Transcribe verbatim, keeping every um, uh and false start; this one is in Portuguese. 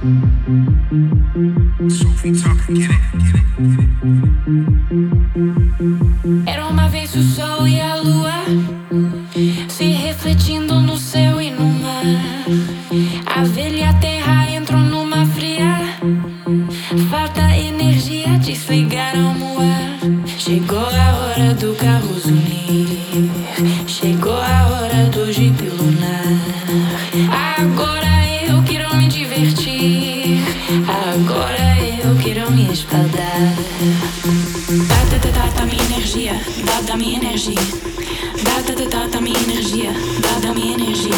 Sophie Tucker, get it, get it, get it. Era uma vez o sol e a lua se refletindo no céu e no mar. A velha terra entrou numa fria. Falta energia, desligaram o ar. Chegou a hora do carro zunir. Chegou a hora do jipe lunar. Agora eu quero me divertir. Agora eu quero me espaldar. Dá, dá, dá, dá, minha energia. Dá, dá, minha energia. Dá, dá, dá, dá, minha energia. Dá, dá, minha energia.